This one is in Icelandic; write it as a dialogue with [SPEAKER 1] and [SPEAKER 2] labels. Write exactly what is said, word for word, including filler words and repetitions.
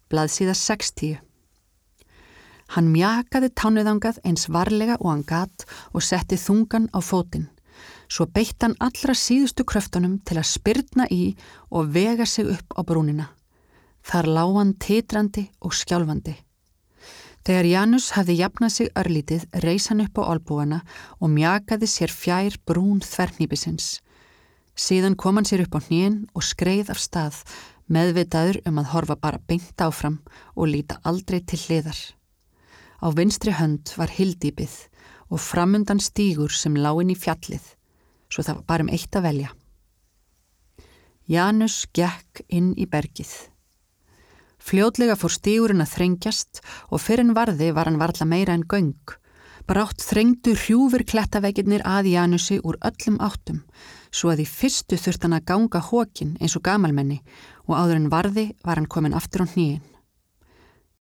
[SPEAKER 1] blaðsíða sextíu. Hann mjakaði tánuðangað eins varlega og hann gat og setti þungan á fótinn. Svo beitt hann allra síðustu kröftunum til að spyrna í og vega sig upp á brúnina. Þar lá hann titrandi og skjálfandi. Þegar Janus hafði jafnað sig örlítið, reis hann upp á olbúana og mjakaði sér fjær brún þverhnípisins. Síðan kom hann sér upp á hnén og skreið af stað, meðvitaður um að horfa bara beint áfram og líta aldrei til hliðar. Á vinstri hönd var hyldýpið og framundan stígur sem lá inn í fjallið, svo það var bara um eitt að velja. Janus gekk inn í bergið. Fljótlega fór stígurinn að þrengjast og fyrr en varði var hann varla meira en göng. Brátt þrengdu hrjúfur klettaveggirnir að Janusi úr öllum áttum, svo að í fyrstu þurfti hann að ganga hókin eins og gamalmenni og áður en varði var hann kominn aftur á hnén.